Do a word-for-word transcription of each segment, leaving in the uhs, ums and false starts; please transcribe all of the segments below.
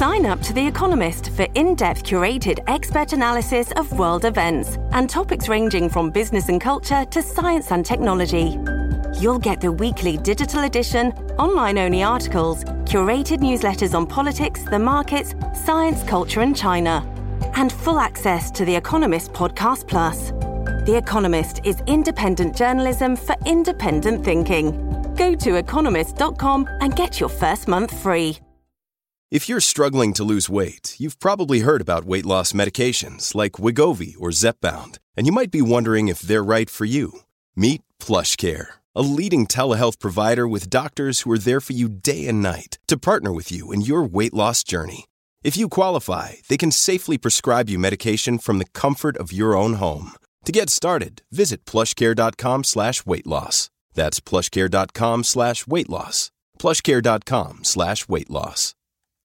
Sign up to The Economist for in-depth curated expert analysis of world events and topics ranging from business and culture to science and technology. You'll get the weekly digital edition, online-only articles, curated newsletters on politics, the markets, science, culture and China, and full access to The Economist Podcast Plus. The Economist is independent journalism for independent thinking. Go to economist dot com and get your first month free. If you're struggling to lose weight, you've probably heard about weight loss medications like Wegovy or Zepbound, and you might be wondering if they're right for you. Meet PlushCare, a leading telehealth provider with doctors who are there for you day and night to partner with you in your weight loss journey. If you qualify, they can safely prescribe you medication from the comfort of your own home. To get started, visit plushcare.com slash weight loss. That's plushcare.com slash weight loss. plushcare.com slash weight loss.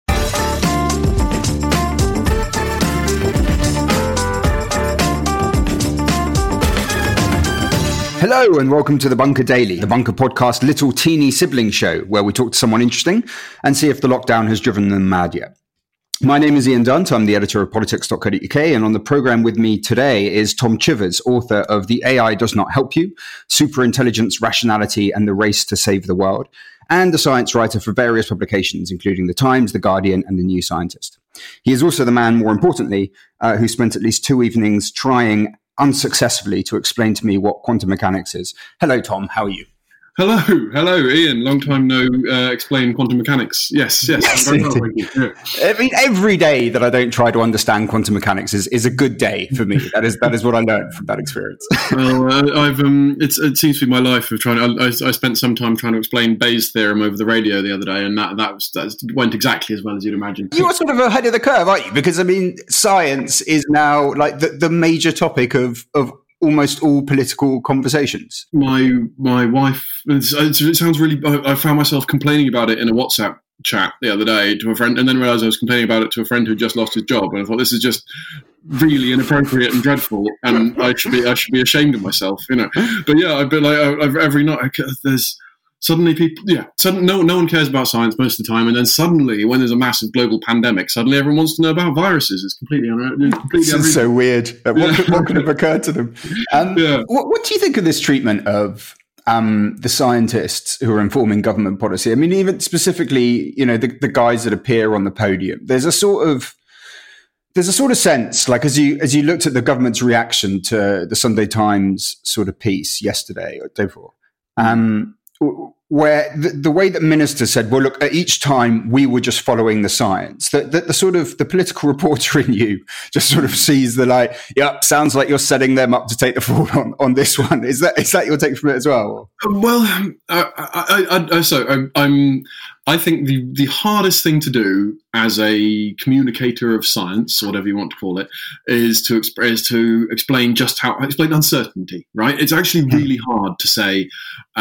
Hello and welcome to The Bunker Daily, the Bunker podcast little teeny sibling show where we talk to someone interesting and see if the lockdown has driven them mad yet. My name is Ian Dunt. I'm the editor of politics dot co dot uk, and on the programme with me today is Tom Chivers, author of The A I Does Not Help You, Superintelligence, Rationality and the Race to Save the World, and a science writer for various publications, including The Times, The Guardian and The New Scientist. He is also the man, more importantly, uh, who spent at least two evenings trying unsuccessfully to explain to me what quantum mechanics is. Hello, Tom. How are you? Hello, hello, Ian. Long time no uh, explain quantum mechanics. Yes, yes. yes very well, thank you. Yeah. I mean, every day that I don't try to understand quantum mechanics is, is a good day for me. That is that is what I learned from that experience. Well, uh, I've um, it's, it seems to be my life of trying. I, I spent some time trying to explain Bayes' theorem over the radio the other day, and that that, was, that went exactly as well as you'd imagine. You are sort of ahead of the curve, aren't you? Because I mean, science is now like the, the major topic of of. almost all political conversations. My my wife, it's, it sounds really, I, I found myself complaining about it in a WhatsApp chat the other day to a friend, and then realised I was complaining about it to a friend who just lost his job, and I thought this is just really inappropriate and dreadful, and I should be I should be ashamed of myself, you know. But yeah, I've been like, I've, every night, there's suddenly people, yeah, suddenly, no, no one cares about science most of the time, and then suddenly, when there's a massive global pandemic, suddenly everyone wants to know about viruses. It's completely unreal. This is so weird. What, yeah. could, what could have occurred to them? Um, yeah. what, what do you think of this treatment of um, the scientists who are informing government policy? I mean, even specifically, you know, the, the guys that appear on the podium. There's a sort of There's a sort of sense, like as you as you looked at the government's reaction to the Sunday Times sort of piece yesterday or day before, um, where the, the way that ministers said, well, look, at each time we were just following the science, that the, the sort of the political reporter in you just sort of sees the like, yep, sounds like you're setting them up to take the fall on, on this one. Is that is that your take from it as well? Well, um, I, I, I, so I'm, I'm I think the, the hardest thing to do as a communicator of science, or whatever you want to call it, is to exp- is to explain just how explain uncertainty. Right? It's actually really hard to say.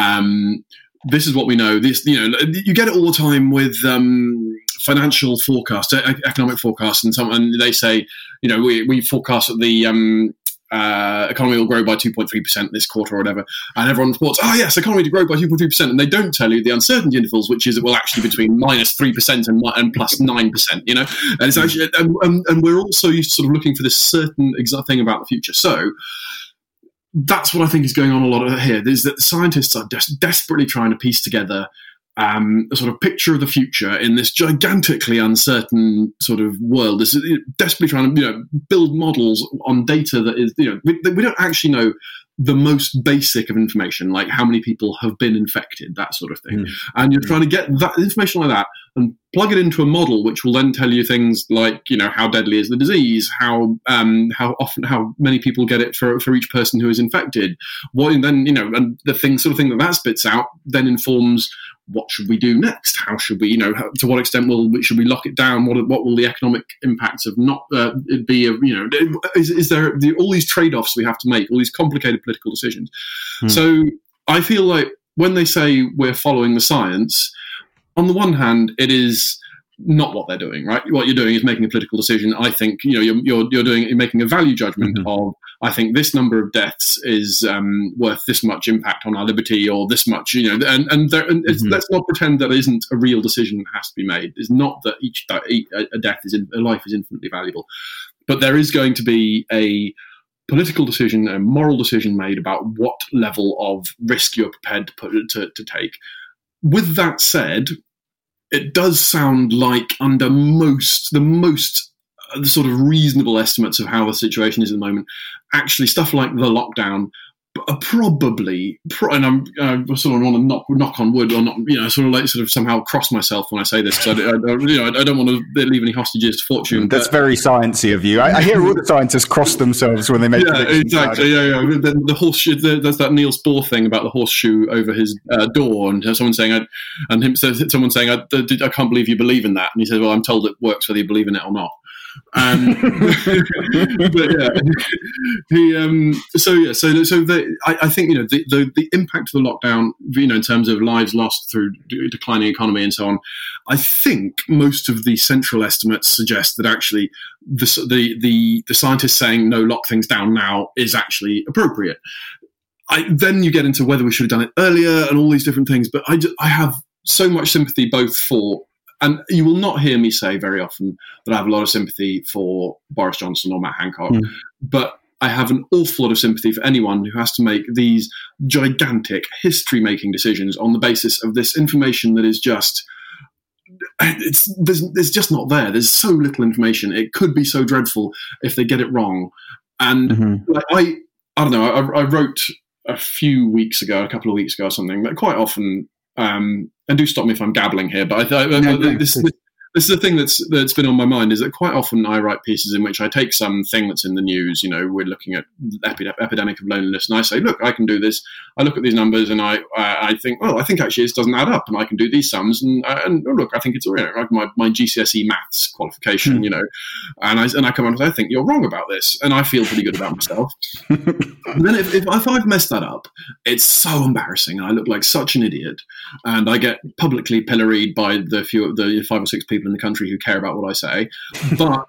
Um, this is what we know. This, you know, you get it all the time with um, financial forecasts, economic forecasts, and some, and they say, you know, we we forecast that the um, uh, economy will grow by two point three percent this quarter or whatever, and everyone reports, oh yes, economy to grow by two point three percent, and they don't tell you the uncertainty intervals, which is, well, actually between minus three percent and, and plus nine percent, you know, and it's actually, and, and, and we're also used to sort of looking for this certain exact thing about the future. So that's what I think is going on a lot of here, is that the scientists are des- desperately trying to piece together Um, a sort of picture of the future in this gigantically uncertain sort of world. This is desperately trying to, you know, build models on data that is, you know, we, we don't actually know the most basic of information, like how many people have been infected, that sort of thing. Mm. And you're trying to get that information like that and plug it into a model, which will then tell you things like, you know, how deadly is the disease, how um, how often, how many people get it for for each person who is infected. What, and then, you know, and the thing, sort of thing that that spits out then informs what should we do next? How should we, you know, how, to what extent will should we lock it down? What what will the economic impacts of not uh, be? Of, you know, is, is there the, all these trade-offs we have to make, all these complicated political decisions? Hmm. So I feel like when they say we're following the science, on the one hand, it is not what they're doing, right? What you're doing is making a political decision. I think, you know, you're you're, you're doing you're making a value judgment mm-hmm. of, I think this number of deaths is um, worth this much impact on our liberty, or this much, you know, and and, there, and mm-hmm. let's not pretend that isn't a real decision that has to be made. It's not that each a death is in, a life is infinitely valuable, but there is going to be a political decision, a moral decision made about what level of risk you're prepared to put to, to take. With that said, it does sound like under most, the most uh, the sort of reasonable estimates of how the situation is at the moment, actually stuff like the lockdown are probably, pro- and I'm I sort of want to knock knock on wood, or not, you know, sort of like sort of somehow cross myself when I say this, because I, I, I, you know, I don't want to leave any hostages to fortune. That's but, very sciencey of you. I, I hear all the scientists cross themselves when they make yeah, exactly. Yeah, yeah. The, the horseshoe. The, there's that Niels Bohr thing about the horseshoe over his uh, door, and someone saying, I, and him someone saying, I, I can't believe you believe in that, and he said, well, I'm told it works whether you believe in it or not. Um, but yeah, he, um, so yeah, so so the, I, I think, you know, the, the the impact of the lockdown, you know, in terms of lives lost through declining economy and so on, I think most of the central estimates suggest that actually the the the, the scientists saying no, lock things down now is actually appropriate. I, then you get into whether we should have done it earlier and all these different things, but I just, I have so much sympathy both for. And you will not hear me say very often that I have a lot of sympathy for Boris Johnson or Matt Hancock, mm. but I have an awful lot of sympathy for anyone who has to make these gigantic history-making decisions on the basis of this information that is just, it's there's, there's just not there. There's so little information. It could be so dreadful if they get it wrong. And mm-hmm. like, I, I don't know, I, I wrote a few weeks ago, a couple of weeks ago or something, that quite often, um, and do stop me if I'm gabbling here, but I thought no, no, this, this, this is the thing that's that's been on my mind, is that quite often I write pieces in which I take something that's in the news. You know, we're looking at the epi- epidemic of loneliness, and I say, look, I can do this. I look at these numbers, and I uh, I think, well, I think actually this doesn't add up, and I can do these sums, and uh, and oh, look, I think it's all right. Like my, my G C S E maths qualification, mm. you know, and I and I come on and say, I think you're wrong about this, and I feel pretty good about myself. And then if, if if I've messed that up, it's so embarrassing. I look like such an idiot, and I get publicly pilloried by the few the five or six people in the country who care about what I say. But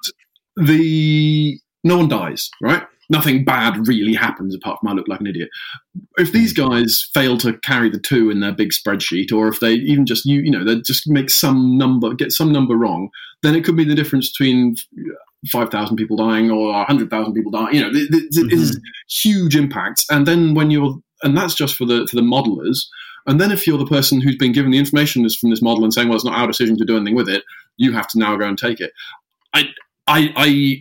the no one dies, right? Nothing bad really happens apart from I look like an idiot. If these guys fail to carry the two in their big spreadsheet, or if they even just you you know they just make some number get some number wrong, then it could be the difference between five thousand people dying or one hundred thousand people dying. You know, it, it, mm-hmm. it is huge impacts. And then when you're, and that's just for the for the modelers. And then if you're the person who's been given the information from this model and saying, well, it's not our decision to do anything with it, you have to now go and take it. I, I, I,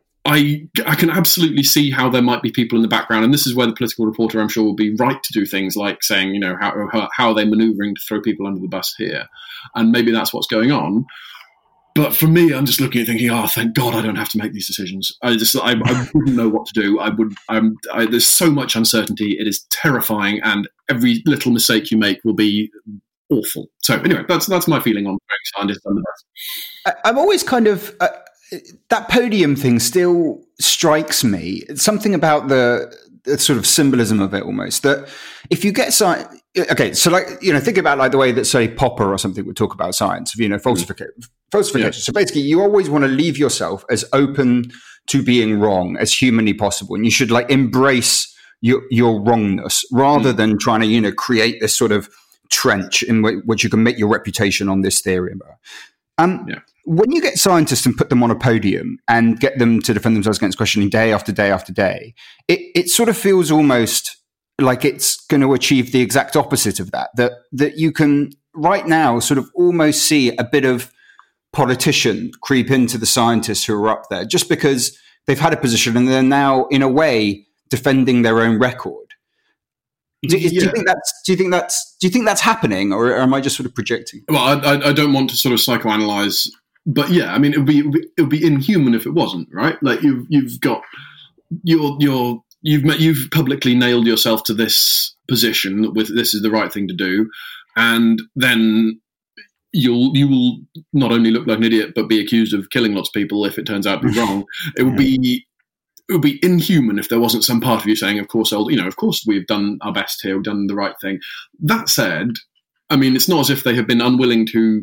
I, I can absolutely see how there might be people in the background, and this is where the political reporter, I'm sure, will be right to do things like saying, you know, how how, how are they manoeuvring to throw people under the bus here? And maybe that's what's going on. But for me, I'm just looking at thinking, oh, thank God I don't have to make these decisions. I just, I, I wouldn't know what to do. I would, I'm, I, there's so much uncertainty. It is terrifying, and every little mistake you make will be awful. So anyway, that's that's my feeling on throwing scientists under the bus. I'm always kind of uh, that podium thing still strikes me. It's something about the, the sort of symbolism of it, almost, that if you get science. Okay, so like, you know, think about like the way that, say, Popper or something would talk about science, you know, falsification. Mm. falsification. Yeah. So basically, you always want to leave yourself as open to being wrong as humanly possible, and you should like embrace your your wrongness rather mm. than trying to, you know, create this sort of trench in w- which you can make your reputation on this theory. Um, yeah. When you get scientists and put them on a podium and get them to defend themselves against questioning day after day after day, it it sort of feels almost like it's going to achieve the exact opposite of that, that that you can right now sort of almost see a bit of politician creep into the scientists who are up there just because they've had a position and they're now, in a way, defending their own record. Do, yeah. do you think that's do you think that's do you think that's happening, or am I just sort of projecting? Well, I, I don't want to sort of psychoanalyze, but yeah, I mean, it would be it would be, it would be inhuman if it wasn't, right? Like you've you've got your your You've you've publicly nailed yourself to this position with this is the right thing to do, and then you'll you will not only look like an idiot but be accused of killing lots of people if it turns out to be wrong. It would be it would be inhuman if there wasn't some part of you saying, "Of course, I'll, you know, of course we've done our best here, we've done the right thing." That said, I mean, it's not as if they have been unwilling to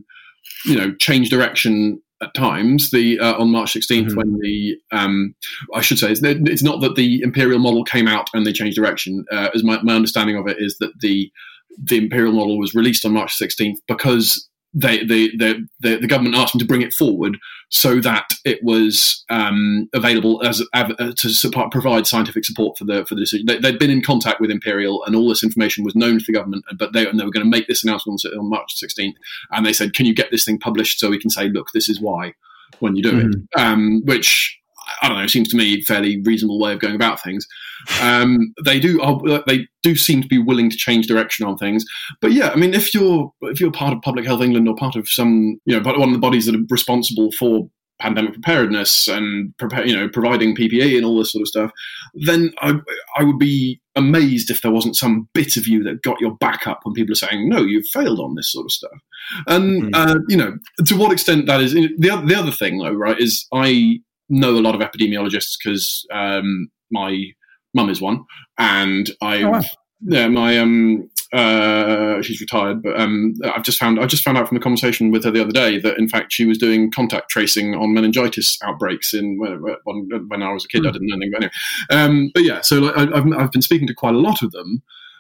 you know, change direction at times. The uh, on March sixteenth, mm-hmm. when the um, I should say, it's, it's not that the imperial model came out and they changed direction. Uh, as my, my understanding of it is that the the imperial model was released on March sixteenth because they, they, they, they the government asked them to bring it forward so that it was um, available as uh, to support, provide scientific support for the for the decision. They, they'd been in contact with Imperial, and all this information was known to the government, but they, and they were going to make this announcement on March sixteenth. And they said, "Can you get this thing published so we can say, look, this is why when you do mm-hmm. it?" Um, which I don't know, seems to me a fairly reasonable way of going about things. Um, they do they do seem to be willing to change direction on things. But yeah, I mean, if you're if you're part of Public Health England or part of some, you know, one of the bodies that are responsible for pandemic preparedness and prepare, you know, providing P P E and all this sort of stuff, then I I would be amazed if there wasn't some bit of you that got your back up when people are saying, no, you've failed on this sort of stuff. And mm-hmm. uh, you know, to what extent that is the the other thing though, right, is I know a lot of epidemiologists because um, my mum is one, and I, oh, wow. yeah, my um, uh, she's retired, but um, I've just found I just found out from a conversation with her the other day that in fact she was doing contact tracing on meningitis outbreaks in when, when I was a kid. Mm. I didn't know anything, but anyway. Um, but yeah, so like, I've I've been speaking to quite a lot of them,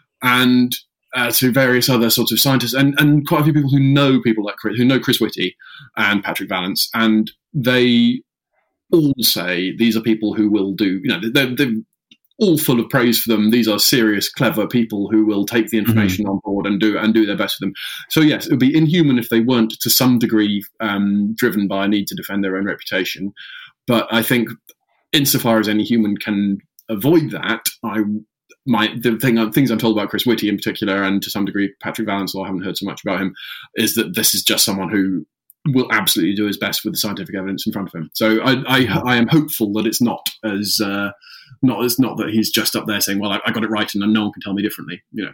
and uh, to various other sorts of scientists, and, and quite a few people who know people like Chris, who know Chris Whitty and Patrick Vallance, and they all say these are people who will do, you know, they're, they're all full of praise for them. These are serious, clever people who will take the information mm-hmm. on board and do and do their best for them. So yes, it would be inhuman if they weren't to some degree um, driven by a need to defend their own reputation. But I think insofar as any human can avoid that, I my the thing things I'm told about Chris Whitty in particular, and to some degree Patrick Vallance, although I haven't heard so much about him, is that this is just someone who will absolutely do his best with the scientific evidence in front of him. So I, I, I am hopeful that it's not as uh, not as not that he's just up there saying, "Well, I, I got it right, and no one can tell me differently." You know.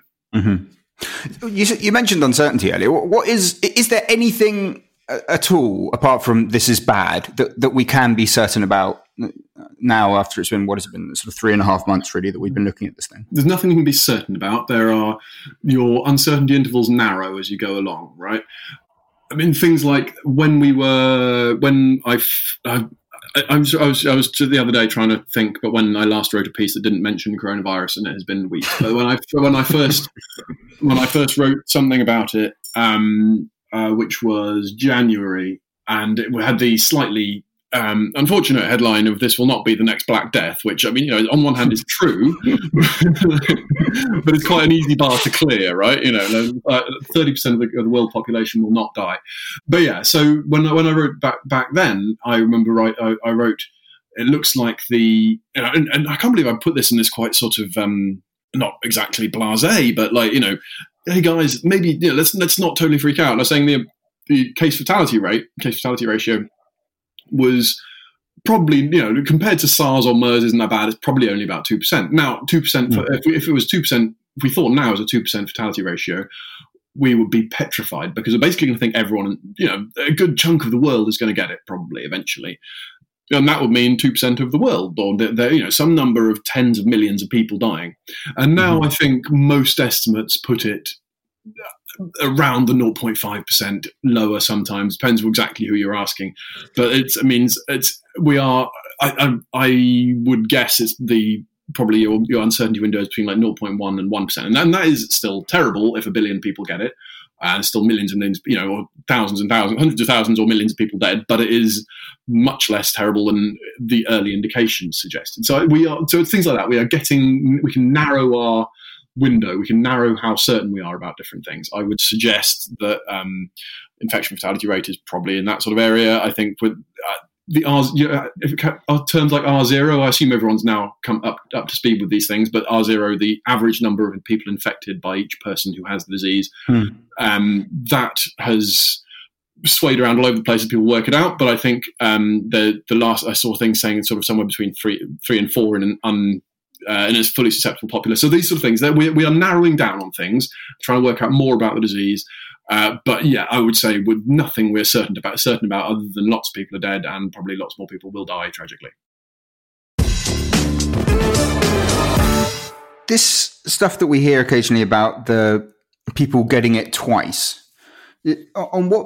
Mm-hmm. You, you mentioned uncertainty earlier. What is is there anything at all apart from this is bad that that we can be certain about now? After it's been what has it been sort of three and a half months really that we've been looking at this thing. There's nothing you can be certain about. There are your uncertainty intervals narrow as you go along, right? I mean, things like when we were, when I, I, I, was, I was, I was the other day trying to think, but when I last wrote a piece that didn't mention coronavirus, and it has been weeks. But when I, when I first, when I first wrote something about it, um, uh, which was January, and it had the slightly um, unfortunate headline of "This will not be the next Black Death," which, I mean, you know, on one hand is true, but it's quite an easy bar to clear, right? You know, thirty percent of the, of the world population will not die. But yeah, so when I, when I wrote back back then, I remember right, I, I wrote, it looks like the, you know, and, and I can't believe I put this in this quite sort of um, not exactly blasé, but like, you know, hey guys, maybe, you know, let's let's not totally freak out. I was saying the the case fatality rate, case fatality ratio, was probably, you know, compared to SARS or MERS isn't that bad. It's probably only about two percent. Now, two percent, for, if, we, if it was two percent, if we thought now as a two percent fatality ratio, we would be petrified because we're basically going to think everyone, you know, a good chunk of the world is going to get it probably eventually. And that would mean two percent of the world, or the, the, you know, some number of tens of millions of people dying. And now mm-hmm. I think most estimates put it around the zero point five percent, lower sometimes, depends exactly who you're asking. But it's, it means it's, we are, I, I, I would guess it's the, probably your, your uncertainty window is between like zero point one and one percent. And that, and that is still terrible if a billion people get it. And still millions and millions, you know, or thousands and thousands, hundreds of thousands or millions of people dead, but it is much less terrible than the early indications suggested. So we are, so things like that, we are getting, we can narrow our window, we can narrow how certain we are about different things. I would suggest that um, infection fatality rate is probably in that sort of area. I think with uh, the R, you know, if it, uh, terms like R zero, I assume everyone's now come up, up to speed with these things, but R zero, the average number of people infected by each person who has the disease, hmm. um, that has swayed around all over the place as people work it out. But I think um, the the last I saw things saying it's sort of somewhere between three three and four in an un Uh, in a fully susceptible populace. So these sort of things, that we, we are narrowing down on things, trying to work out more about the disease. Uh, but yeah, I would say with nothing we're certain about, certain about other than lots of people are dead and probably lots more people will die tragically. This stuff that we hear occasionally about the people getting it twice, on what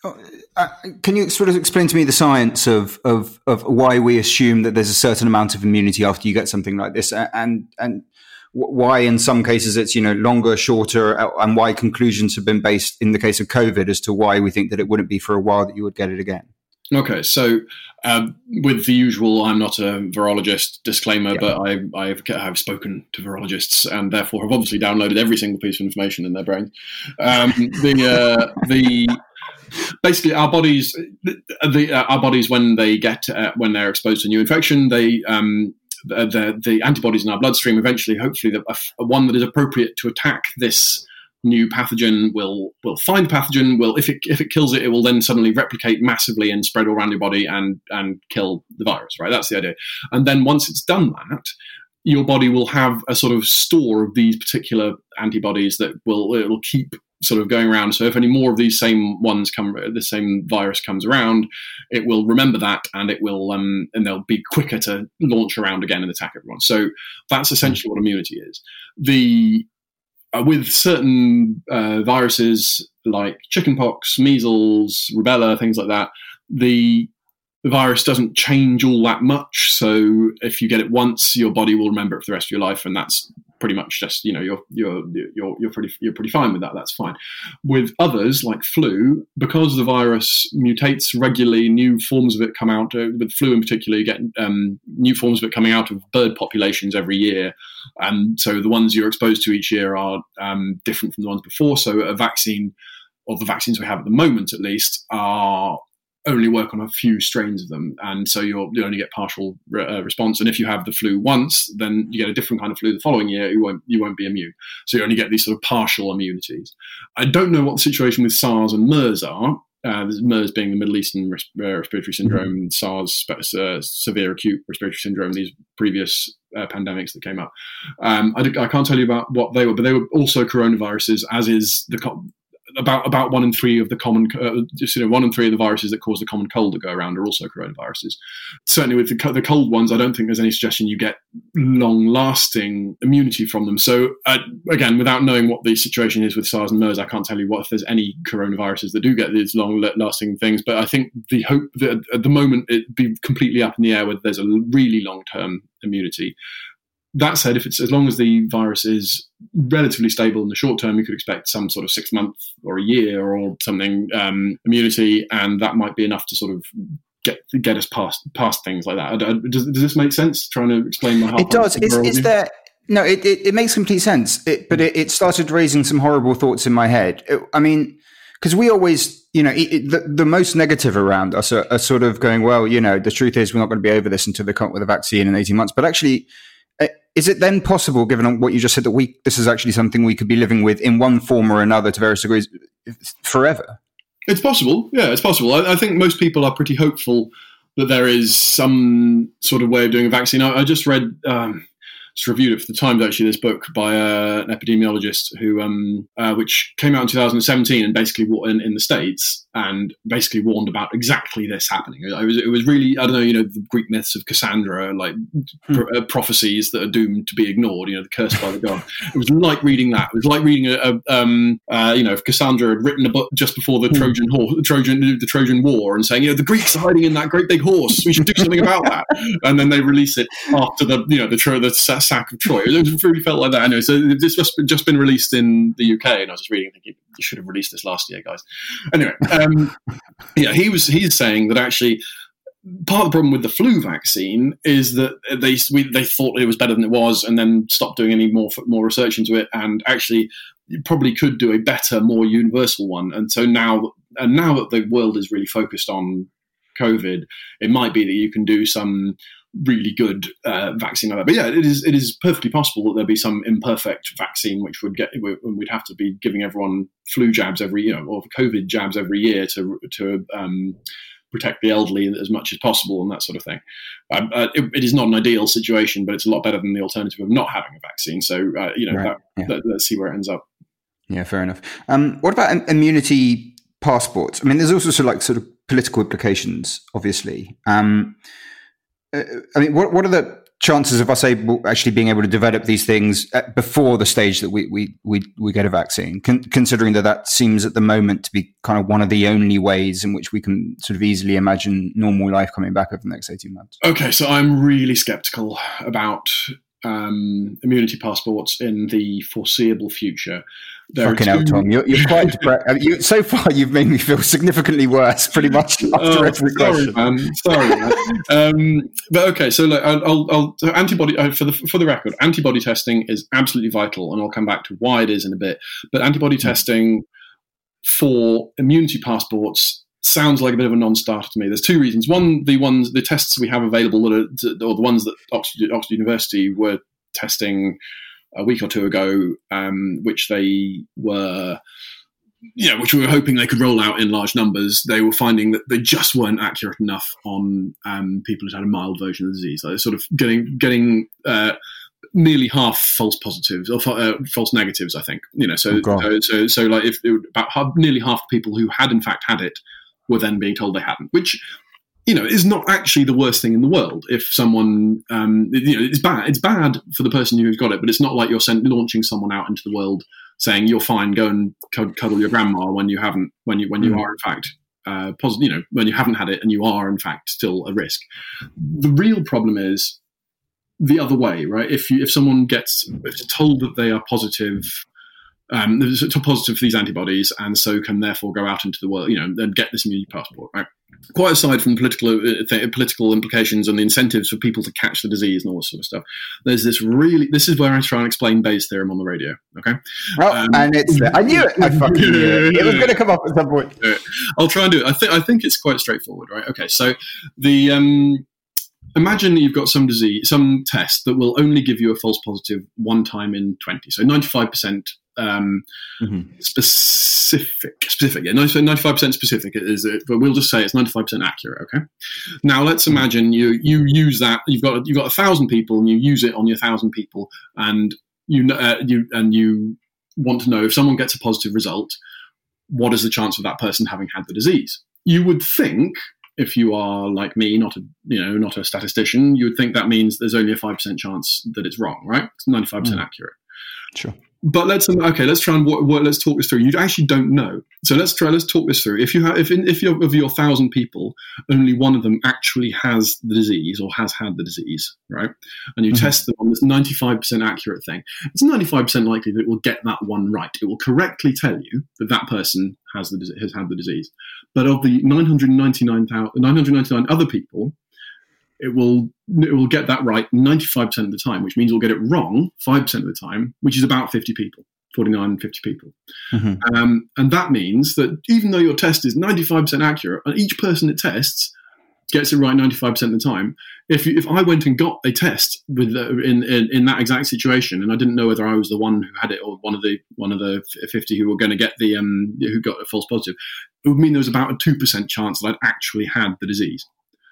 Uh, can you sort of explain to me the science of, of of why we assume that there's a certain amount of immunity after you get something like this, and and why in some cases it's, you know, longer, shorter, and why conclusions have been based in the case of COVID as to why we think that it wouldn't be for a while that you would get it again? Okay, so um, with the usual, I'm not a virologist disclaimer, yeah. but I, I've, I've spoken to virologists and therefore have obviously downloaded every single piece of information in their brains. Um, the uh, the basically our bodies, the uh, our bodies when they get uh, when they're exposed to a new infection, they um, the, the the antibodies in our bloodstream eventually, hopefully, the a, one that is appropriate to attack this new pathogen will will find the pathogen. Will if it if it kills it, it will then suddenly replicate massively and spread all around your body and and kill the virus. Right, that's the idea. And then once it's done that, your body will have a sort of store of these particular antibodies that will it will keep sort of going around. So if any more of these same ones come, the same virus comes around, it will remember that and it will um and they'll be quicker to launch around again and attack everyone. So that's essentially what immunity is. The Uh, with certain uh, viruses like chickenpox, measles, rubella, things like that, the, the virus doesn't change all that much. So if you get it once, your body will remember it for the rest of your life, and that's pretty much just, you know, you're you're you're you're pretty you're pretty fine with that. That's fine. With others like flu, because the virus mutates regularly, new forms of it come out. Uh, with flu in particular, you get um, new forms of it coming out of bird populations every year, and so the ones you're exposed to each year are um, different from the ones before. So a vaccine, or the vaccines we have at the moment, at least, are only work on a few strains of them, and so you'll you only get partial re- uh, response. And if you have the flu once, then you get a different kind of flu the following year. You won't you won't be immune, so you only get these sort of partial immunities. I don't know what the situation with SARS and MERS are. Uh, MERS being the Middle Eastern res- uh, respiratory syndrome, mm-hmm. SARS uh, severe acute respiratory syndrome. These previous uh, pandemics that came up. Um, I, I can't tell you about what they were, but they were also coronaviruses, as is the. Co- About about one in three of the common, uh, just, you know, one in three of the viruses that cause the common cold to go around are also coronaviruses. Certainly, with the, the cold ones, I don't think there's any suggestion you get long-lasting immunity from them. So, uh, again, without knowing what the situation is with SARS and MERS, I can't tell you what if there's any coronaviruses that do get these long-lasting things. But I think the hope that at the moment it'd be completely up in the air whether there's a really long-term immunity. That said, if it's as long as the virus is relatively stable in the short term, you could expect some sort of six months or a year or something um, immunity, and that might be enough to sort of get get us past past things like that. Does, does this make sense? Trying to explain my heart. It does. Is, is there? No, it, it it makes complete sense. It, but it, it started raising some horrible thoughts in my head. It, I mean, because we always, you know, it, it, the, the most negative around us are, are sort of going, well, you know, the truth is we're not going to be over this until they come up with a vaccine in eighteen months. But actually, is it then possible, given what you just said, that we this is actually something we could be living with in one form or another to various degrees forever? It's possible. Yeah, it's possible. I, I think most people are pretty hopeful that there is some sort of way of doing a vaccine. I, I just read, um, just reviewed it for the Times, actually, this book by uh, an epidemiologist who, um, uh, which came out in two thousand seventeen and basically in, in the States and basically warned about exactly this happening. It was, it was really, I don't know, you know, the Greek myths of Cassandra, like hmm. pro- uh, prophecies that are doomed to be ignored, you know, the curse by the god. It was like reading that. It was like reading a, a um, uh, you know, if Cassandra had written a book just before the hmm. Trojan horse, the Trojan, the Trojan War, and saying, you know, the Greeks are hiding in that great big horse. We should do something about that. And then they release it after the, you know, the the, the sack of Troy. It really felt like that. Anyway, so this just just been released in the U K, and I was just reading, thinking you should have released this last year, guys. Anyway. Um, yeah, he was. He's saying that actually part of the problem with the flu vaccine is that they we, they thought it was better than it was, and then stopped doing any more more research into it. And actually, you probably could do a better, more universal one. And so now, and now that the world is really focused on COVID, it might be that you can do some really good uh, vaccine like that. But yeah, it is it is perfectly possible that there'd be some imperfect vaccine which would get we'd have to be giving everyone flu jabs every you know or COVID jabs every year to to um, protect the elderly as much as possible and that sort of thing. Um, uh, it, it is not an ideal situation, but it's a lot better than the alternative of not having a vaccine. So uh, you know, right. that, yeah. that, let's see where it ends up. Yeah, fair enough. Um, what about immunity passports? I mean, there's also sort of like sort of political implications, obviously. Um, I mean, what what are the chances of us able, actually being able to develop these things at, before the stage that we we we, we get a vaccine, con- considering that that seems at the moment to be kind of one of the only ways in which we can sort of easily imagine normal life coming back over the next eighteen months? Okay, so I'm really skeptical about um, immunity passports in the foreseeable future. There Fucking hell, Tom, you're, you're quite depressed. You, so far, you've made me feel significantly worse, pretty much after oh, every sorry, question. Man. Sorry, man. um, but okay, so like, I'll, I'll, I'll so antibody uh, for the for the record, antibody testing is absolutely vital, and I'll come back to why it is in a bit. But antibody mm-hmm. testing for immunity passports sounds like a bit of a non-starter to me. There's two reasons. One, the ones, the tests we have available, that are, or the ones that Oxford, Oxford University were testing a week or two ago, um, which they were, you know, which we were hoping they could roll out in large numbers. They were finding that they just weren't accurate enough on um, people who had a mild version of the disease. Like sort of getting getting uh, nearly half false positives or uh, false negatives, I think. You know, so oh, so, so so like if about half, nearly half the people who had in fact had it were then being told they hadn't, which, you know, is not actually the worst thing in the world. If someone, um, you know, it's bad. It's bad for the person who's got it, but it's not like you're sent, launching someone out into the world saying you're fine, go and cuddle your grandma when you haven't, when you when you mm. are in fact uh, positive. You know, when you haven't had it and you are in fact still a risk. The real problem is the other way, right? If you if someone gets if it's told that they are positive. Um, it's positive for these antibodies, and so can therefore go out into the world, you know, and get this immunity passport. Right? Quite aside from political uh, th- political implications and the incentives for people to catch the disease and all this sort of stuff, there's this really. This is where I try and explain Bayes' theorem on the radio. Okay, well, um, and it's I knew it. I fucking knew it. It was going to come up at some point. I'll try and do it. I think I think it's quite straightforward, right? Okay, so the. Um, Imagine you've got some disease, some test that will only give you a false positive one time in twenty. So ninety-five percent um, mm-hmm. specific. Specific, yeah. ninety-five percent specific is it, but we'll just say it's ninety-five percent accurate. Okay. Now let's imagine you you use that. You've got you've got a thousand people, and you use it on your thousand people, and you uh, you and you want to know if someone gets a positive result, what is the chance of that person having had the disease? You would think. If you are like me, not a you know not a statistician, you would think that means there's only a five percent chance that it's wrong, right? It's ninety-five percent mm. accurate. Sure. But let's okay, let's try and what, what, let's talk this through. You actually don't know, so let's try. Let's talk this through. If you have, if in, if you're, of your thousand people, only one of them actually has the disease or has had the disease, right? And you mm-hmm. test them on this ninety-five percent accurate thing. It's ninety-five percent likely that it will get that one right. It will correctly tell you that that person has the has had the disease. But of the nine hundred ninety-nine other people, it will it will get that right ninety-five percent of the time, which means we'll get it wrong five percent of the time, which is about fifty people, forty-nine, fifty people. Mm-hmm. Um, and that means that even though your test is ninety-five percent accurate, and each person it tests gets it right ninety-five percent of the time, if you, if I went and got a test with uh, in, in in that exact situation, and I didn't know whether I was the one who had it or one of the one of the fifty who were going to get the um who got a false positive, it would mean there was about a two percent chance that I'd actually had the disease.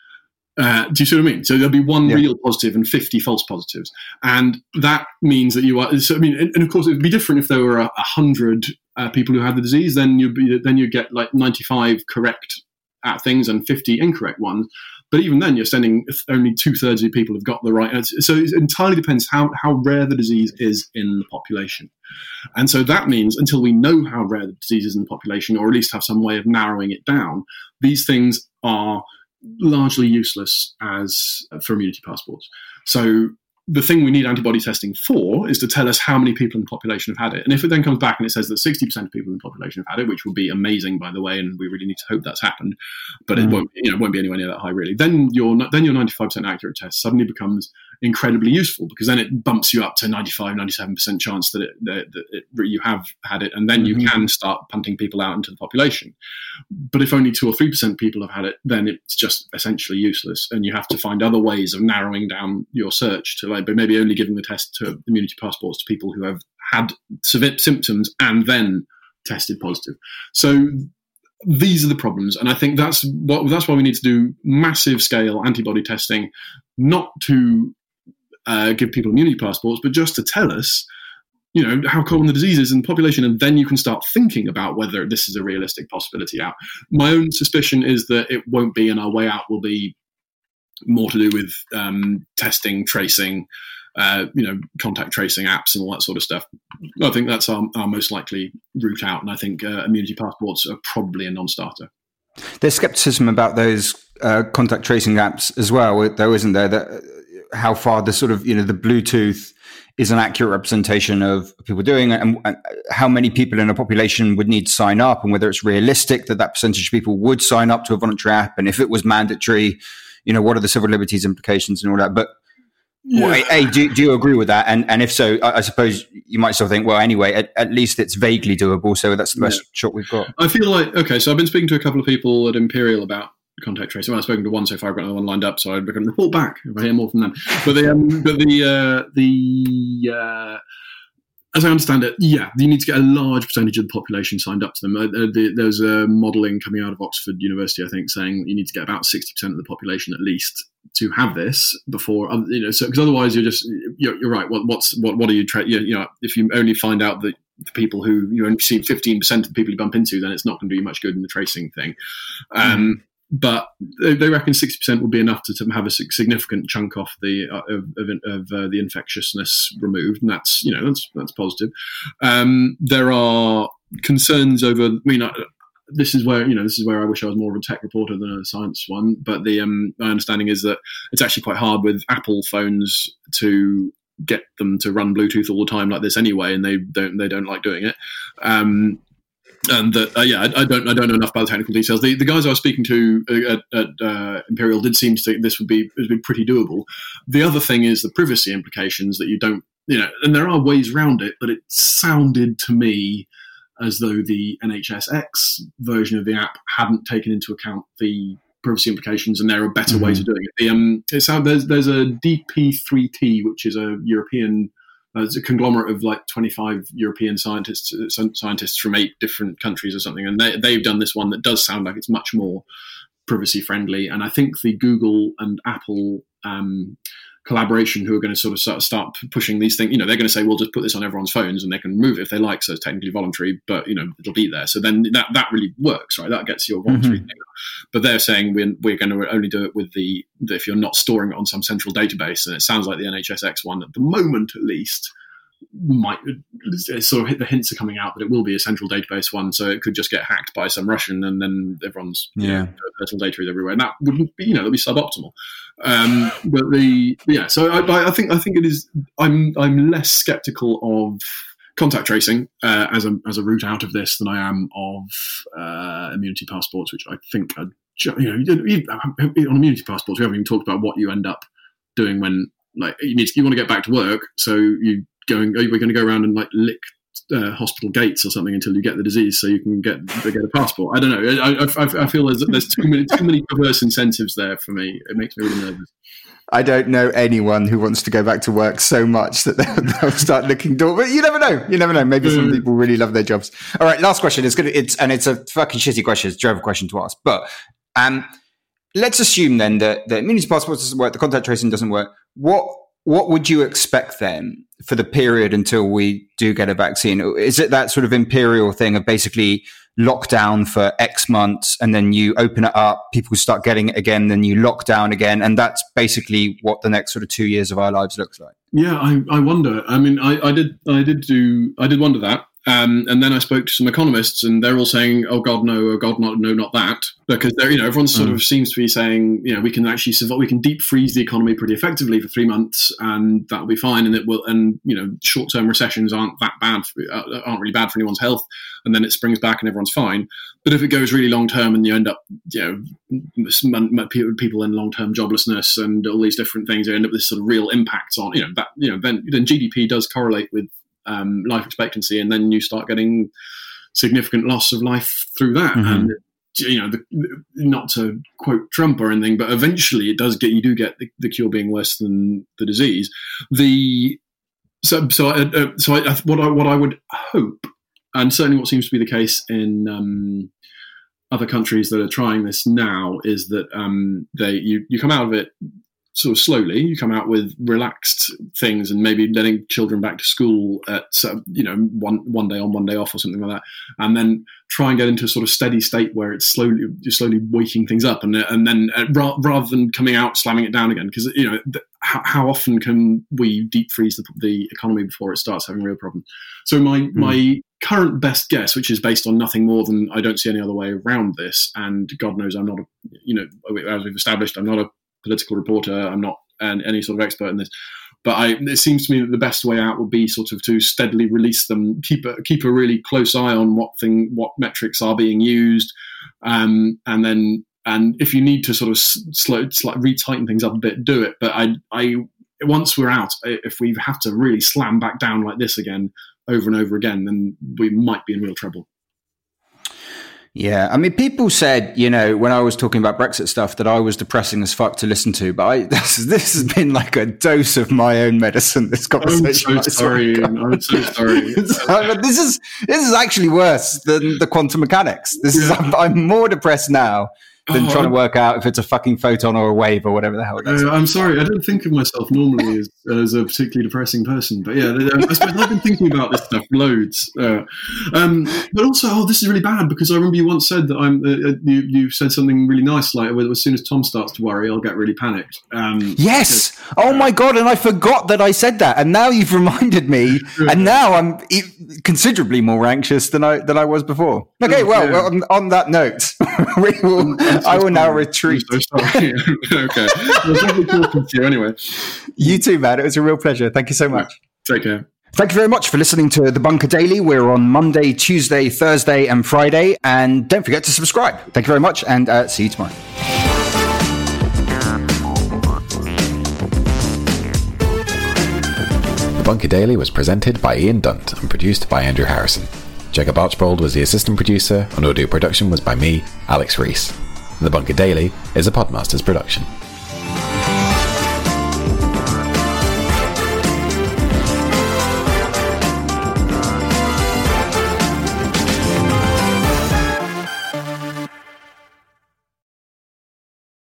Uh, do you see what I mean? So there'll be one yeah. real positive and fifty false positives, and that means that you are. So, I mean, and, and of course, it'd be different if there were a, a hundred uh, people who had the disease. Then you'd be, then you get like ninety-five correct at things and fifty incorrect ones. But even then, you're sending only two thirds of the people have got the right. So it entirely depends how how rare the disease is in the population, and so that means until we know how rare the disease is in the population, or at least have some way of narrowing it down, these things are largely useless as uh, for immunity passports. So the thing we need antibody testing for is to tell us how many people in the population have had it. And if it then comes back and it says that sixty percent of people in the population have had it, which would be amazing, by the way, and we really need to hope that's happened, but mm. it won't, you know, it won't be anywhere near that high, really. Then your then your ninety-five percent accurate test suddenly becomes incredibly useful, because then it bumps you up to ninety-five, ninety-seven percent chance that, it, that, that it, you have had it, and then mm-hmm. you can start punting people out into the population. But if only two or three percent people have had it, then it's just essentially useless, and you have to find other ways of narrowing down your search to, like, maybe only giving the test to immunity passports to people who have had severe symptoms and then tested positive. So these are the problems, and I think that's what that's why we need to do massive scale antibody testing, not to uh, give people immunity passports, but just to tell us, you know, how common the disease is in the population, and then you can start thinking about whether this is a realistic possibility out. My own suspicion is that it won't be, and our way out will be more to do with um, testing, tracing, uh, you know, contact tracing apps and all that sort of stuff. I think that's our, our most likely route out, and I think uh, immunity passports are probably a non-starter. There's skepticism about those uh, contact tracing apps as well, though, isn't there? That how far the sort of, you know, the Bluetooth is an accurate representation of people doing it, and, and how many people in a population would need to sign up, and whether it's realistic that that percentage of people would sign up to a voluntary app, and if it was mandatory, you know, what are the civil liberties implications and all that. But yeah. well, a, do, do you agree with that? And and if so, I, I suppose you might still think, well, anyway, at, at least it's vaguely doable, so that's the best yeah. shot we've got. I feel like, okay, so I've been speaking to a couple of people at Imperial about contact tracing. Well, I've spoken to one so far. I've got another one lined up, so I can report back if I hear more from them. But the um, but the uh, the uh, as I understand it, yeah, you need to get a large percentage of the population signed up to them. Uh, the, there's a modelling coming out of Oxford University, I think, saying you need to get about sixty percent of the population at least to have this before, you know. So because otherwise, you're just you're, you're right. What what's what what are you tra- you, you know? If you only find out that the people who you only see fifteen percent of the people you bump into, then it's not going to do you much good in the tracing thing. Um, mm. But they reckon sixty percent will be enough to, to have a significant chunk off the uh, of, of, of uh, the infectiousness removed, and that's you know that's that's positive. Um, there are concerns over. I mean, uh, this is where you know this is where I wish I was more of a tech reporter than a science one. But the um, my understanding is that it's actually quite hard with Apple phones to get them to run Bluetooth all the time like this anyway, and they don't they don't like doing it. Um, And that, uh, yeah, I, I don't, I don't know enough about the technical details. The, the guys I was speaking to at, at uh, Imperial did seem to think this would be, would be pretty doable. The other thing is the privacy implications that you don't, you know, and there are ways around it, but it sounded to me as though the N H S X version of the app hadn't taken into account the privacy implications, and there are better mm-hmm. ways of doing it. The, um, it's how there's there's a D P three T, which is a European. Uh, it's a conglomerate of like twenty-five European scientists, uh, scientists from eight different countries or something, and they, they've done this one that does sound like it's much more privacy friendly. And I think the Google and Apple um, collaboration, who are going to sort of start, start pushing these things, you know, they're going to say, we'll just put this on everyone's phones and they can remove it if they like. So it's technically voluntary, but you know, it'll be there. So then that that really works, right? That gets your voluntary mm-hmm. thing. But they're saying we're, we're going to only do it with the, the, if you're not storing it on some central database. And it sounds like the N H S X one, at the moment at least, might sort of hit the hints are coming out that it will be a central database one. So it could just get hacked by some Russian and then everyone's yeah. you know, personal data is everywhere. And that wouldn't be, you know, that'd be suboptimal. Um, but the, yeah, so I, I think, I think it is, I'm, I'm less skeptical of contact tracing uh, as a as a route out of this than I am of uh, immunity passports, which I think are, you know, on immunity passports we haven't even talked about what you end up doing when like you need to, you want to get back to work, so you going we're going to go around and like lick uh, hospital gates or something until you get the disease so you can get get a passport. I don't know. I I, I feel there's there's too many too many perverse incentives there for me. It makes me really nervous. I don't know anyone who wants to go back to work so much that they'll, they'll start looking door. But you never know. You never know. Maybe some people really love their jobs. All right, last question. It's good. It's and it's a fucking shitty question. It's a terrible question to ask. But um, let's assume then that the immunity passport doesn't work, the contact tracing doesn't work. What what would you expect then for the period until we do get a vaccine? Is it that sort of imperial thing of basically lockdown for X months and then you open it up, people start getting it again, then you lock down again, and that's basically what the next sort of two years of our lives looks like? Yeah, I, I wonder. I mean, I, I did, I did do, I did wonder that. Um, and then I spoke to some economists, and they're all saying, "Oh God, no! Oh God, not no, not that!" Because they're, you know, everyone sort mm. of seems to be saying, you know, we can actually survive, we can deep freeze the economy pretty effectively for three months, and that'll be fine. And it will, and you know, short term recessions aren't that bad, for, uh, aren't really bad for anyone's health. And then it springs back, and everyone's fine. But if it goes really long term, and you end up, you know, people in long term joblessness and all these different things, you end up with this sort of real impacts on, you know, that, you know, then then G D P does correlate with Um, life expectancy, and then you start getting significant loss of life through that. Mm-hmm. And you know, the, not to quote Trump or anything, but eventually it does get you do get the, the cure being worse than the disease. The so so I, uh, so I, what I what I would hope, and certainly what seems to be the case in um, other countries that are trying this now, is that um, they you you come out of it sort of slowly. You come out with relaxed things and maybe letting children back to school at, uh, you know, one one day on, one day off or something like that. And then try and get into a sort of steady state where it's slowly, you're slowly waking things up. And, and then uh, ra- rather than coming out, slamming it down again, because, you know, th- how, how often can we deep freeze the, the economy before it starts having a real problem? So my, mm. my current best guess, which is based on nothing more than I don't see any other way around this. And God knows I'm not a, you know, as we've established, I'm not a political reporter. I'm not an, any sort of expert in this, but I, it seems to me that the best way out would be sort of to steadily release them, keep a keep a really close eye on what thing, what metrics are being used, um, and then and if you need to sort of slow, like retighten things up a bit, do it. But I, I once we're out, if we have to really slam back down like this again over and over again, then we might be in real trouble. Yeah, I mean, people said, you know, when I was talking about Brexit stuff, that I was depressing as fuck to listen to. But I, this, this has been like a dose of my own medicine. This conversation. I'm so sorry. I'm so sorry. This is this is actually worse than the quantum mechanics. This yeah. is. I'm, I'm more depressed now than oh, trying to work out if it's a fucking photon or a wave or whatever the hell it is. Uh, I'm sorry, I don't think of myself normally as, as a particularly depressing person, but yeah, I suppose I've been thinking about this stuff loads. Uh, um, but also, oh, this is really bad because I remember you once said that I'm. Uh, you, you said something really nice, like as soon as Tom starts to worry, I'll get really panicked. Um, yes. Because, oh my god! And I forgot that I said that, and now you've reminded me, and now I'm e- considerably more anxious than I than I was before. Okay, well, yeah. on, on that note, we will. I will now retreat. I'm so sorry. Okay. It was lovely talking to you anyway. You too, man. It was a real pleasure. Thank you so much. Take care. Thank you very much for listening to The Bunker Daily. We're on Monday, Tuesday, Thursday, and Friday. And don't forget to subscribe. Thank you very much, and uh, see you tomorrow. The Bunker Daily was presented by Ian Dunt and produced by Andrew Harrison. Jacob Archbold was the assistant producer, and audio production was by me, Alex Rees. The Bunker Daily is a Podmasters production.